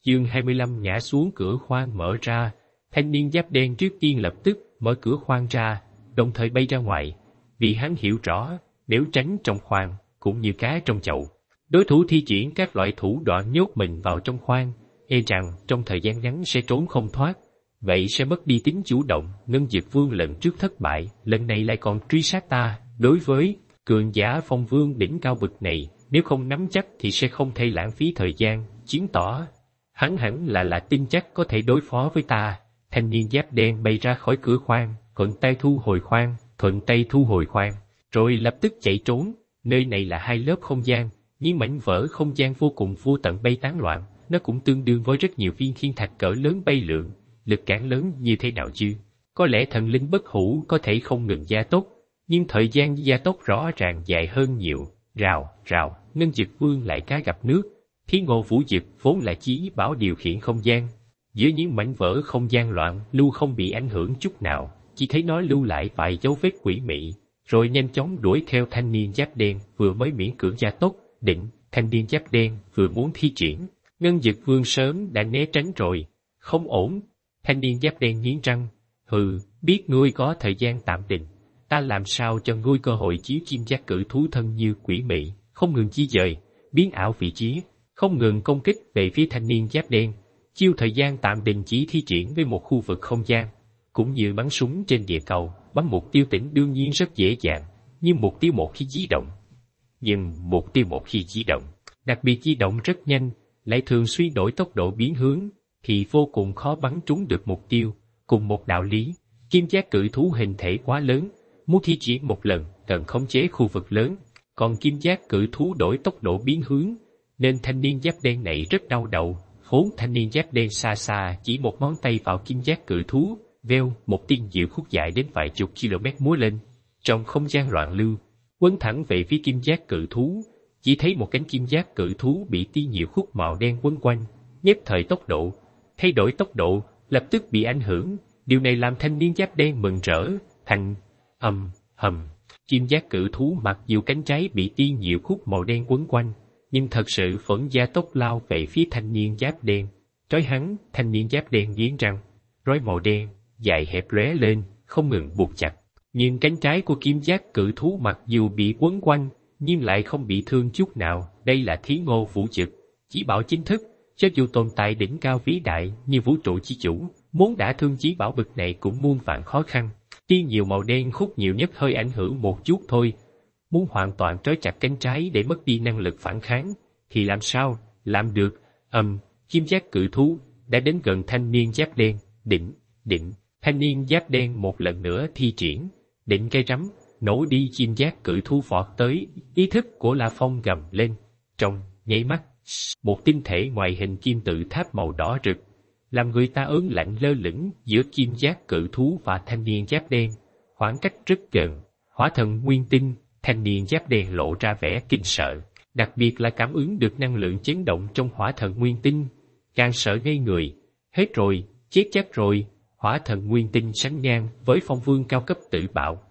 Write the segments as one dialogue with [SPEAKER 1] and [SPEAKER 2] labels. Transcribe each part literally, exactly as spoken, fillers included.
[SPEAKER 1] Chương hai mươi lăm ngã xuống, cửa khoang mở ra. Thanh niên giáp đen trước tiên lập tức mở cửa khoang ra, đồng thời bay ra ngoài, vì hắn hiểu rõ, nếu tránh trong khoang, cũng như cá trong chậu. Đối thủ thi triển các loại thủ đoạn nhốt mình vào trong khoang, e rằng trong thời gian ngắn sẽ trốn không thoát, vậy sẽ mất đi tính chủ động. Ngân Dực Vương lần trước thất bại, lần này lại còn truy sát ta. Đối với cường giả phong vương đỉnh cao bực này, nếu không nắm chắc thì sẽ không thể lãng phí thời gian, chứng tỏ hắn hẳn là là tin chắc có thể đối phó với ta. Thanh niên giáp đen bay ra khỏi cửa khoang, thuận tay thu hồi khoang, thuận tay thu hồi khoang, rồi lập tức chạy trốn. Nơi này là hai lớp không gian, những mảnh vỡ không gian vô cùng vô tận bay tán loạn, nó cũng tương đương với rất nhiều viên thiên thạch cỡ lớn bay lượn. Lực cản lớn như thế nào chứ? Có lẽ thần linh bất hủ có thể không ngừng gia tốc, nhưng thời gian gia tốc rõ ràng dài hơn nhiều. Rào, rào, Ngân Dực Vương lại cá gặp nước. Thiên Ngộ Vũ Dực vốn là chí bảo điều khiển không gian, giữa những mảnh vỡ không gian loạn lưu không bị ảnh hưởng chút nào, chỉ thấy nó lưu lại vài dấu vết quỷ mị, rồi nhanh chóng đuổi theo thanh niên giáp đen vừa mới miễn cưỡng gia tốc. Định, thanh niên giáp đen vừa muốn thi triển, Ngân Dực Vương sớm đã né tránh rồi. Không ổn. Thanh niên giáp đen nghiến răng, hừ, biết ngươi có thời gian tạm định, ta làm sao cho ngươi cơ hội chiếu chim giác cử thú thân như quỷ mị, không ngừng di dời, biến ảo vị trí, không ngừng công kích về phía thanh niên giáp đen. Chiêu thời gian tạm định chỉ thi triển với một khu vực không gian, cũng như bắn súng trên địa cầu, bắn mục tiêu tỉnh đương nhiên rất dễ dàng, nhưng mục tiêu một khi di động, nhưng mục tiêu một khi di động, đặc biệt di động rất nhanh, lại thường xuyên đổi tốc độ biến hướng, thì vô cùng khó bắn trúng được mục tiêu. Cùng một đạo lý, kim giác cự thú hình thể quá lớn, muốn thi triển một lần cần khống chế khu vực lớn, còn kim giác cự thú đổi tốc độ biến hướng, nên thanh niên giáp đen này rất đau đầu. Vốn thanh niên giáp đen xa xa chỉ một ngón tay vào kim giác cự thú, veo một tiên diệu khúc dài đến vài chục km múa lên, trong không gian loạn lưu, quấn thẳng về phía kim giác cự thú. Chỉ thấy một cánh kim giác cự thú bị tia diệu khúc màu đen quấn quanh, nhất thời tốc độ thay đổi, tốc độ lập tức bị ảnh hưởng. Điều này làm thanh niên giáp đen mừng rỡ. Thành ầm hầm, kim giác cự thú mặc dù cánh trái bị tia diệu khúc màu đen quấn quanh, nhưng thật sự vẫn gia tốc lao về phía thanh niên giáp đen. Trói hắn, thanh niên giáp đen nghiến răng, roi màu đen dài hẹp lóe lên, không ngừng buộc chặt. Nhưng cánh trái của kim giác cự thú mặc dù bị quấn quanh, nhưng lại không bị thương chút nào. Đây là Thiên Ngộ Vũ Dực, chí bảo chính thức, cho dù tồn tại đỉnh cao vĩ đại như vũ trụ chi chủ, muốn đả thương chí bảo bực này cũng muôn vạn khó khăn. Tia nhiều màu đen khúc nhiều nhất hơi ảnh hưởng một chút thôi, muốn hoàn toàn trói chặt cánh trái để mất đi năng lực phản kháng, thì làm sao làm được? Ầm, um, kim giác cự thú đã đến gần thanh niên giáp đen. Định, định, thanh niên giáp đen một lần nữa thi triển định cây rắm, nổ đi. Kim giác cự thú vọt tới, ý thức của La Phong gầm lên. Trong nháy mắt, một tinh thể ngoài hình kim tự tháp màu đỏ rực, làm người ta ớn lạnh lơ lửng giữa kim giác cự thú và thanh niên giáp đen, khoảng cách rất gần. Hỏa thần nguyên tinh. Thanh niên giáp đen lộ ra vẻ kinh sợ, đặc biệt là cảm ứng được năng lượng chấn động trong hỏa thần nguyên tinh, càng sợ ngây người. Hết rồi, chết chắc rồi. Hỏa thần nguyên tinh sánh ngang với phong vương cao cấp tự bạo.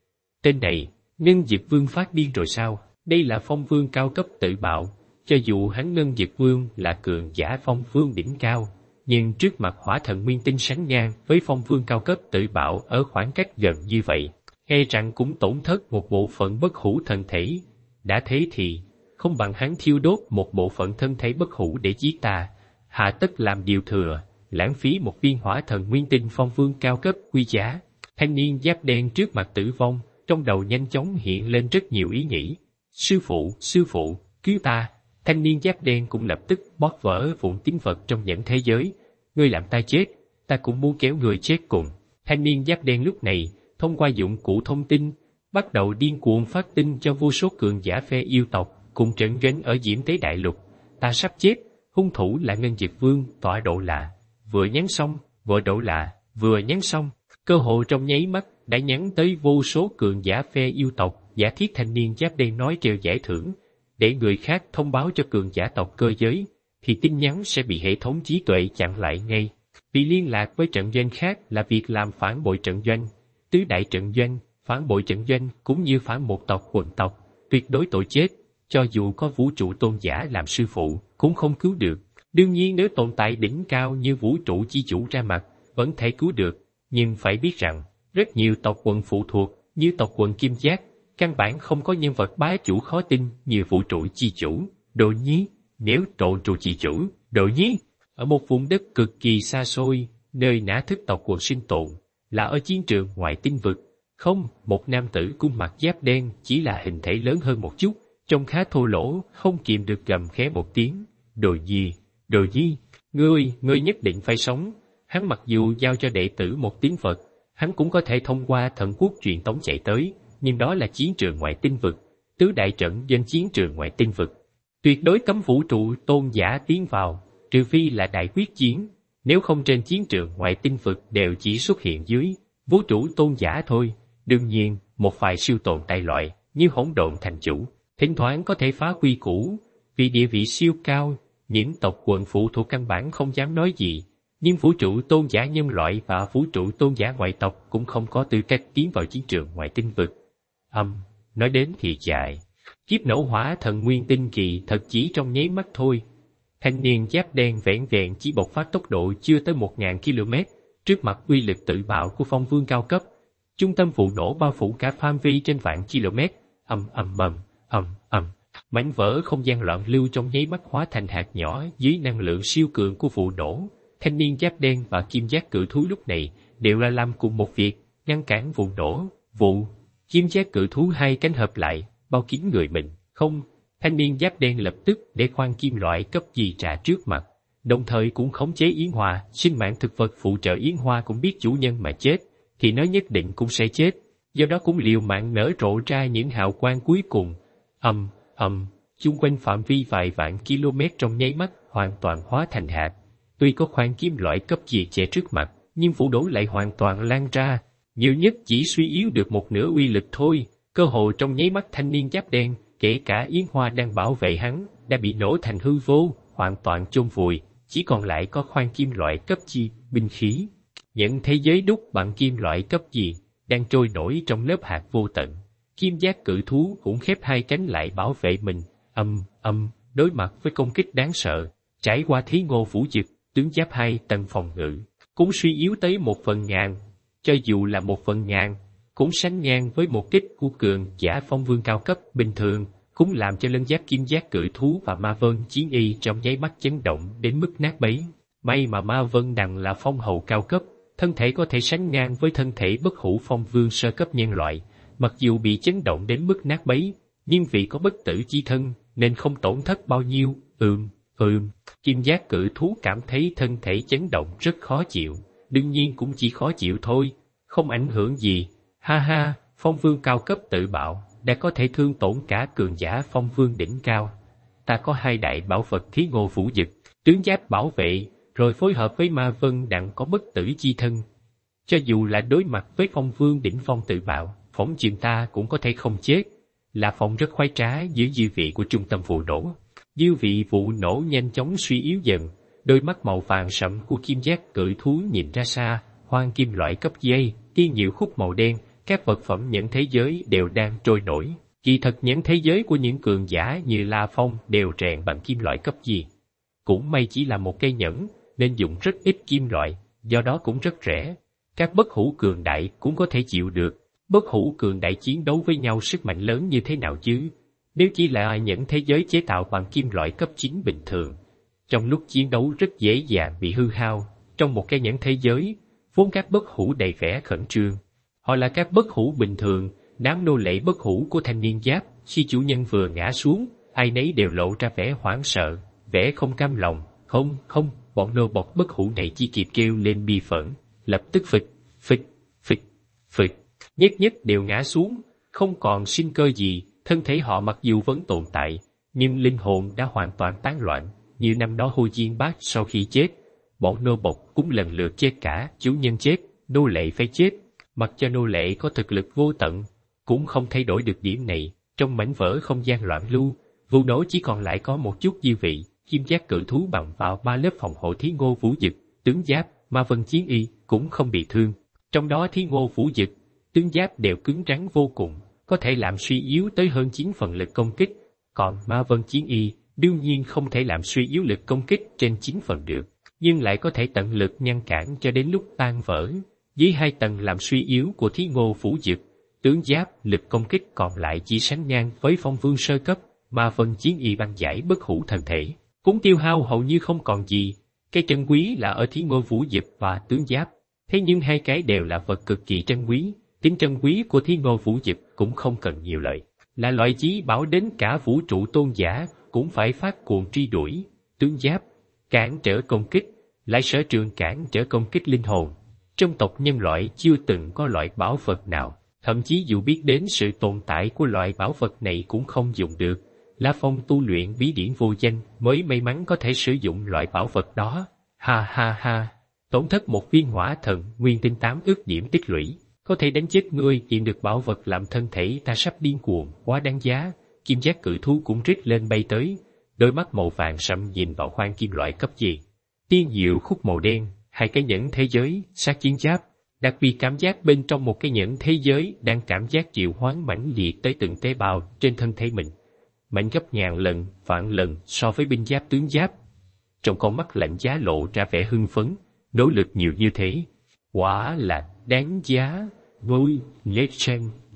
[SPEAKER 1] Tên này, Ngân Dực Vương phát điên rồi sao? Đây là phong vương cao cấp tự bạo. Cho dù hắn Ngân Dực Vương là cường giả phong vương đỉnh cao, nhưng trước mặt hỏa thần nguyên tinh sánh ngang với phong vương cao cấp tự bạo ở khoảng cách gần như vậy, e rằng cũng tổn thất một bộ phận bất hủ thân thể. Đã thế thì, không bằng hắn thiêu đốt một bộ phận thân thể bất hủ để giết ta, hà tất làm điều thừa, lãng phí một viên hỏa thần nguyên tinh phong vương cao cấp quý giá. Thanh niên giáp đen trước mặt tử vong, trong đầu nhanh chóng hiện lên rất nhiều ý nghĩ. Sư phụ, sư phụ, cứu ta! Thanh niên giáp đen cũng lập tức bóp vỡ vụn tín vật trong nhẫn thế giới. Ngươi làm ta chết, ta cũng muốn kéo người chết cùng. Thanh niên giáp đen lúc này, thông qua dụng cụ thông tin, bắt đầu điên cuồng phát tin cho vô số cường giả phe yêu tộc cùng trận doanh ở Diễm Tế Đại Lục. Ta sắp chết, hung thủ là Ngân Dực Vương, tọa độ là. Vừa nhắn xong, vợ độ là, vừa nhắn xong, cơ hội trong nháy mắt đã nhắn tới vô số cường giả phe yêu tộc. Giả thiết thanh niên giáp đen nói treo giải thưởng, để người khác thông báo cho cường giả tộc cơ giới, thì tin nhắn sẽ bị hệ thống trí tuệ chặn lại ngay. Vì liên lạc với trận doanh khác là việc làm phản bội trận doanh. Tứ đại trận doanh, phản bội trận doanh cũng như phản một tộc quần tộc, tuyệt đối tội chết, cho dù có vũ trụ tôn giả làm sư phụ, cũng không cứu được. Đương nhiên nếu tồn tại đỉnh cao như vũ trụ chi chủ ra mặt, vẫn thể cứu được, nhưng phải biết rằng, rất nhiều tộc quần phụ thuộc, như tộc quần Kim Giác, căn bản không có nhân vật bá chủ khó tin như vũ trụ chi chủ, Đồ Nhi. Nếu tổ trụ chi chủ, Đồ Nhi, ở một vùng đất cực kỳ xa xôi, nơi nã thức tộc quần sinh tồn, là ở chiến trường ngoài tinh vực. Không, một nam tử cung mặc giáp đen chỉ là hình thể lớn hơn một chút, trông khá thô lỗ, không kìm được gầm khẽ một tiếng. Đồ Nhi, Đồ Nhi, ngươi, ngươi nhất định phải sống. Hắn mặc dù giao cho đệ tử một tiếng Phật, hắn cũng có thể thông qua thần quốc truyền tống chạy tới, nhưng đó là chiến trường ngoại tinh vực, tứ đại trận dân chiến trường ngoại tinh vực. Tuyệt đối cấm vũ trụ tôn giả tiến vào, trừ phi là đại quyết chiến, nếu không trên chiến trường ngoại tinh vực đều chỉ xuất hiện dưới vũ trụ tôn giả thôi. Đương nhiên, một vài siêu tồn tại loại như hỗn độn thành chủ, thỉnh thoảng có thể phá quy củ, vì địa vị siêu cao, những tộc quần phụ thuộc căn bản không dám nói gì. Nhưng vũ trụ tôn giả nhân loại và vũ trụ tôn giả ngoại tộc cũng không có tư cách tiến vào chiến trường ngoại tinh vực. Âm, um, nói đến thì dài. Kiếp nổ hỏa thần nguyên tinh kỳ thật chỉ trong nháy mắt thôi. Thanh niên giáp đen vẹn vẹn chỉ bộc phát tốc độ chưa tới một nghìn ki lô mét, trước mặt uy lực tự bạo của phong vương cao cấp. Trung tâm vụ nổ bao phủ cả phạm vi trên vạn km, ầm ầm ầm, ầm ầm. Mảnh vỡ không gian loạn lưu trong nháy mắt hóa thành hạt nhỏ dưới năng lượng siêu cường của vụ nổ. Thanh niên giáp đen và kim giác cự thú lúc này đều là làm cùng một việc, ngăn cản vụ nổ. Vụ kim giác cự thú hai cánh hợp lại, bao kín người mình. Không, thanh niên giáp đen lập tức để khoan kim loại cấp gì trả trước mặt, đồng thời cũng khống chế yến hoa. Sinh mạng thực vật phụ trợ yến hoa cũng biết chủ nhân mà chết, thì nó nhất định cũng sẽ chết, do đó cũng liều mạng nở rộ ra những hào quang cuối cùng. Ầm ầm, chung quanh phạm vi vài vạn km trong nháy mắt hoàn toàn hóa thành hạt. Tuy có khoan kim loại cấp gì che trước mặt, nhưng vụ nổ lại hoàn toàn lan ra, nhiều nhất chỉ suy yếu được một nửa uy lực thôi. Cơ hồ trong nháy mắt thanh niên giáp đen, kể cả yến hoa đang bảo vệ hắn, đã bị nổ thành hư vô, hoàn toàn chôn vùi, chỉ còn lại có khoan kim loại cấp chi, binh khí. Những thế giới đúc bằng kim loại cấp gì, đang trôi nổi trong lớp hạt vô tận. Kim giác cự thú cũng khép hai cánh lại bảo vệ mình, âm, âm, đối mặt với công kích đáng sợ. Trải qua thí ngô vũ dực, tướng giáp hai tầng phòng ngự, cũng suy yếu tới một phần ngàn. Cho dù là một phần ngàn, cũng sánh ngang với một kích của cường giả phong vương cao cấp bình thường, cũng làm cho lân giáp kim giác cự thú và ma vân chiến y trong nháy mắt chấn động đến mức nát bấy. May mà ma vân đằng là phong hầu cao cấp, thân thể có thể sánh ngang với thân thể bất hủ phong vương sơ cấp nhân loại, mặc dù bị chấn động đến mức nát bấy, nhưng vì có bất tử chi thân nên không tổn thất bao nhiêu. Ừm, ừm, kim giác cự thú cảm thấy thân thể chấn động rất khó chịu, đương nhiên cũng chỉ khó chịu thôi, không ảnh hưởng gì. Ha ha, phong vương cao cấp tự bạo, đã có thể thương tổn cả cường giả phong vương đỉnh cao. Ta có hai đại bảo vật thí ngô vũ dực, tướng giáp bảo vệ, rồi phối hợp với ma vân đặng có bất tử chi thân. Cho dù là đối mặt với phong vương đỉnh phong tự bạo, phỏng chừng ta cũng có thể không chết. Là phong rất khoái trá dưới dư vị của trung tâm vụ nổ. Dư vị vụ nổ nhanh chóng suy yếu dần, đôi mắt màu vàng sậm của kim giác cự thú nhìn ra xa, hoang kim loại cấp dây, tiên nhiều khúc màu đen, các vật phẩm những thế giới đều đang trôi nổi. Kỳ thật những thế giới của những cường giả như La Phong đều rèn bằng kim loại cấp gì. Cũng may chỉ là một cây nhẫn, nên dùng rất ít kim loại, do đó cũng rất rẻ. Các bất hủ cường đại cũng có thể chịu được. Bất hủ cường đại chiến đấu với nhau sức mạnh lớn như thế nào chứ? Nếu chỉ là những thế giới chế tạo bằng kim loại cấp chín bình thường, trong lúc chiến đấu rất dễ dàng bị hư hao. Trong một cái nhẫn thế giới, vốn các bất hủ đầy vẻ khẩn trương. Họ là các bất hủ bình thường, đám nô lệ bất hủ của thanh niên giáp, khi chủ nhân vừa ngã xuống, ai nấy đều lộ ra vẻ hoảng sợ, vẻ không cam lòng. Không, không, bọn nô bộc bất hủ này chỉ kịp kêu lên bi phẫn, lập tức phịch, phịch, phịch, phịch, nhất nhất đều ngã xuống, không còn sinh cơ gì. Thân thể họ mặc dù vẫn tồn tại, nhưng linh hồn đã hoàn toàn tán loạn, như năm đó Hồ Diên Bác sau khi chết. Bọn nô bộc cũng lần lượt chết cả, chủ nhân chết, nô lệ phải chết. Mặc cho nô lệ có thực lực vô tận, cũng không thay đổi được điểm này. Trong mảnh vỡ không gian loạn lưu, vụ nổ chỉ còn lại có một chút dư vị. Kim giác cự thú bằng vào ba lớp phòng hộ thí ngô vũ dực, tướng giáp, ma vân chiến y cũng không bị thương. Trong đó thí ngô vũ dực, tướng giáp đều cứng rắn vô cùng, có thể làm suy yếu tới hơn chín phần lực công kích. Còn ma vân chiến y, đương nhiên không thể làm suy yếu lực công kích trên chín phần được, nhưng lại có thể tận lực ngăn cản cho đến lúc tan vỡ. Dưới hai tầng làm suy yếu của Thí Ngô Vũ Dực, tướng giáp lực công kích còn lại chỉ sánh ngang với Phong Vương sơ cấp, mà phần chiến y băng giải bất hủ thần thể cũng tiêu hao hầu như không còn gì. Cái chân quý là ở Thí Ngô Vũ Dực và tướng giáp, thế nhưng hai cái đều là vật cực kỳ trân quý. Tính trân quý của Thí Ngô Vũ Dực cũng không cần nhiều lời, là loại chí bảo đến cả vũ trụ tôn giả cũng phải phát cuồng truy đuổi. Tướng giáp cản trở công kích, lại sở trường cản trở công kích linh hồn. Trong tộc nhân loại chưa từng có loại bảo vật nào, thậm chí dù biết đến sự tồn tại của loại bảo vật này cũng không dùng được. La Phong tu luyện bí điển vô danh mới may mắn có thể sử dụng loại bảo vật đó. Ha ha ha, tổn thất một viên hỏa thần nguyên tinh tám ước điểm tích lũy, có thể đánh chết ngươi. Tìm được bảo vật làm thân thể ta sắp điên cuồng, quá đáng giá. Kim giác cự thú cũng rít lên bay tới, đôi mắt màu vàng sậm nhìn vào khoang kim loại cấp gì. Tiên diệu khúc màu đen, hai cái nhẫn thế giới, sát chiến giáp, đặc biệt cảm giác bên trong một cái nhẫn thế giới đang cảm giác triệu hoán mãnh liệt tới từng tế bào trên thân thể mình, mạnh gấp ngàn lần, vạn lần so với binh giáp tướng giáp. Trong con mắt lạnh giá lộ ra vẻ hưng phấn, nỗ lực nhiều như thế, quả là đáng giá. Ngôi Legend